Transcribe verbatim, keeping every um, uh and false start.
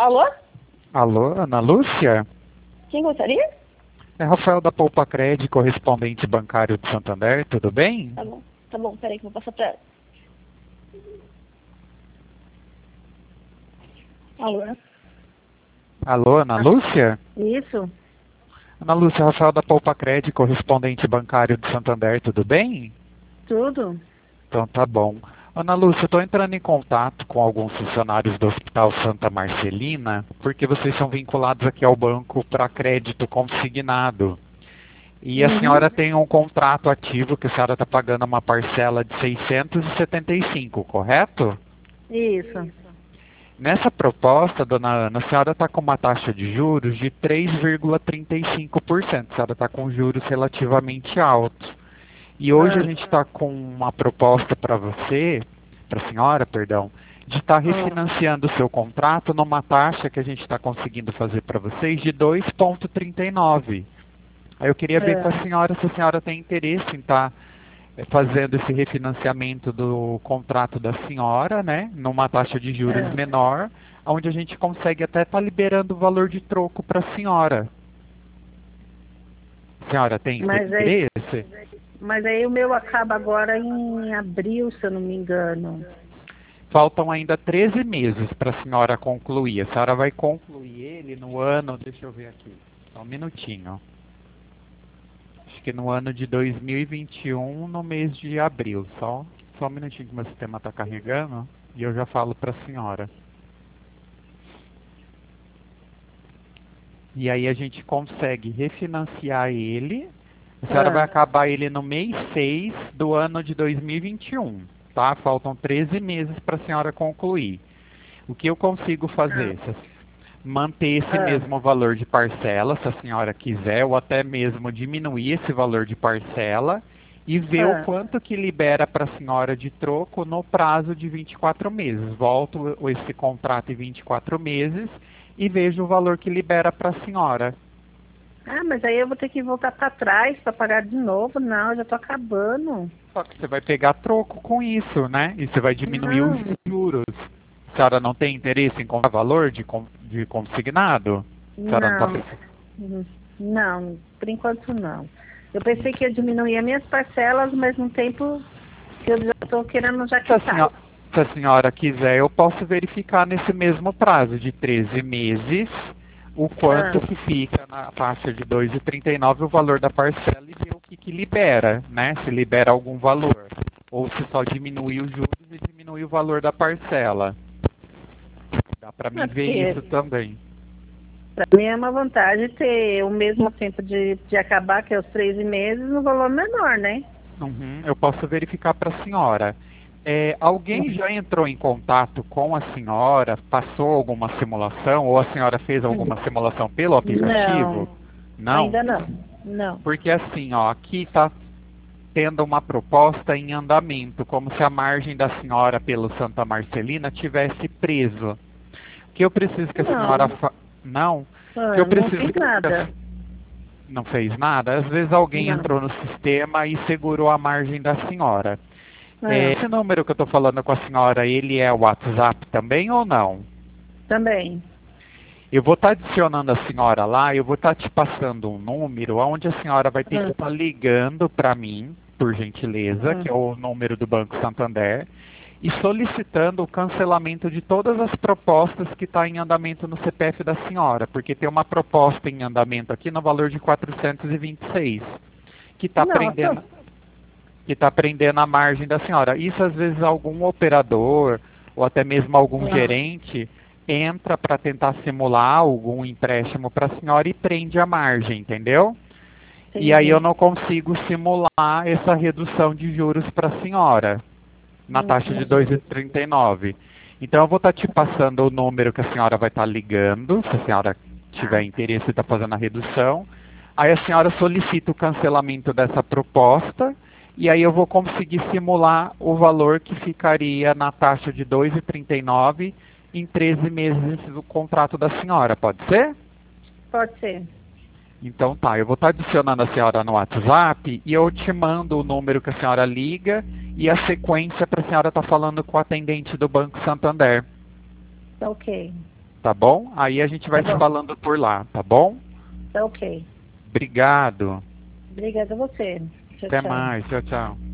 Alô? Alô, Ana Lúcia? Quem gostaria? É Rafael da Poupa Cred, correspondente bancário de Santander, tudo bem? Tá bom, tá bom, peraí que eu vou passar pra ela. Alô? Alô, Ana Lúcia? Isso, Ana Lúcia, Rafael da Poupa Cred, correspondente bancário de Santander, tudo bem? tudo. Então tá bom. Ana Lúcia, eu estou entrando em contato com alguns funcionários do Hospital Santa Marcelina, porque vocês são vinculados aqui ao banco para crédito consignado. E a Uhum. senhora tem um contrato ativo que a senhora está pagando uma parcela de seiscentos e setenta e cinco, correto? Isso. Nessa proposta, dona Ana, a senhora está com uma taxa de juros de três vírgula trinta e cinco por cento. A senhora está com juros relativamente altos. E hoje a Ah. gente está com uma proposta para você, para a senhora, perdão, de estar refinanciando o seu contrato numa taxa que a gente está conseguindo fazer para vocês de dois vírgula trinta e nove. Aí eu queria ver É. com a senhora se a senhora tem interesse em estar fazendo esse refinanciamento do contrato da senhora, né, numa taxa de juros É. menor, onde a gente consegue até estar liberando o valor de troco para a senhora. A senhora tem Mas aí- interesse? Mas aí o meu acaba agora em abril, se eu não me engano. Faltam ainda treze meses para a senhora concluir. A senhora vai concluir ele no ano, deixa eu ver aqui, só um minutinho. Acho que no ano de dois mil e vinte e um, no mês de abril. Só, só um minutinho que meu sistema está carregando e eu já falo para a senhora. E aí a gente consegue refinanciar ele. A senhora Ah. vai acabar ele no mês seis do ano de dois mil e vinte e um, tá? Faltam treze meses para a senhora concluir. O que eu consigo fazer? Se a- Manter esse Ah. mesmo valor de parcela, se a senhora quiser, ou até mesmo diminuir esse valor de parcela e ver Ah. o quanto que libera para a senhora de troco no prazo de vinte e quatro meses. Volto o- esse contrato em vinte e quatro meses e vejo o valor que libera para a senhora. Ah, mas aí eu vou ter que voltar para trás para pagar de novo. Não, eu já tô acabando. Só que você vai pegar troco com isso, né? E você vai diminuir Não. os juros. A senhora não tem interesse em comprar valor de, con- de consignado? A senhora não, Não. tá... Uhum. Não, por enquanto não. Eu pensei que ia diminuir as minhas parcelas, mas no tempo que eu já estou querendo já Se a, quitar. senhora, se a senhora quiser, eu posso verificar nesse mesmo prazo de treze meses o quanto Ah. que fica na taxa de dois vírgula trinta e nove o valor da parcela e ver o que, que libera, né? Se libera algum valor. Ou se só diminui os juros e diminui o valor da parcela. Dá para mim É ver porque- isso também. Para mim é uma vantagem ter o mesmo tempo de, de acabar, que é os treze meses, no valor menor, né? Uhum, eu posso verificar para a senhora. É, alguém já entrou em contato com a senhora, passou alguma simulação, ou a senhora fez alguma simulação pelo aplicativo? Não? Ainda não. Não. Porque assim, ó, aqui está tendo uma proposta em andamento, como se a margem da senhora pelo Santa Marcelina tivesse preso. O que eu preciso que a Não. senhora fa... Não? Ah, O que eu não preciso fiz que- nada. Não fez nada? Às vezes alguém Não. entrou no sistema e segurou a margem da senhora. Ah, É, esse número que eu estou falando com a senhora, ele é o WhatsApp também ou não? Também. Eu vou estar adicionando a senhora lá, eu vou estar te passando um número onde a senhora vai ter Ah. que estar ligando para mim, por gentileza, Ah. que é o número do Banco Santander, e solicitando o cancelamento de todas as propostas que estão em andamento no C P F da senhora, porque tem uma proposta em andamento aqui no valor de quatrocentos e vinte e seis, que está Não, prendendo, então- que está prendendo a margem da senhora. Isso às vezes algum operador ou até mesmo algum Ah. gerente entra para tentar simular algum empréstimo para a senhora e prende a margem, entendeu? E aí Entendi. eu não consigo simular essa redução de juros para a senhora na taxa de dois vírgula trinta e nove. Então eu vou estar te passando o número que a senhora vai estar ligando, se a senhora tiver interesse em estar fazendo a redução. Aí a senhora solicita o cancelamento dessa proposta e aí eu vou conseguir simular o valor que ficaria na taxa de dois vírgula trinta e nove em treze meses do contrato da senhora, pode ser? Pode ser. Então tá, eu vou estar adicionando a senhora no WhatsApp e eu te mando o número que a senhora liga e a sequência para a senhora estar falando com o atendente do Banco Santander. Ok. tá bom? Aí a gente vai Tá se bom. falando por lá, tá bom? Tá ok. Obrigado. Obrigada a você. Tchau, Até tchau. mais. Tchau, tchau.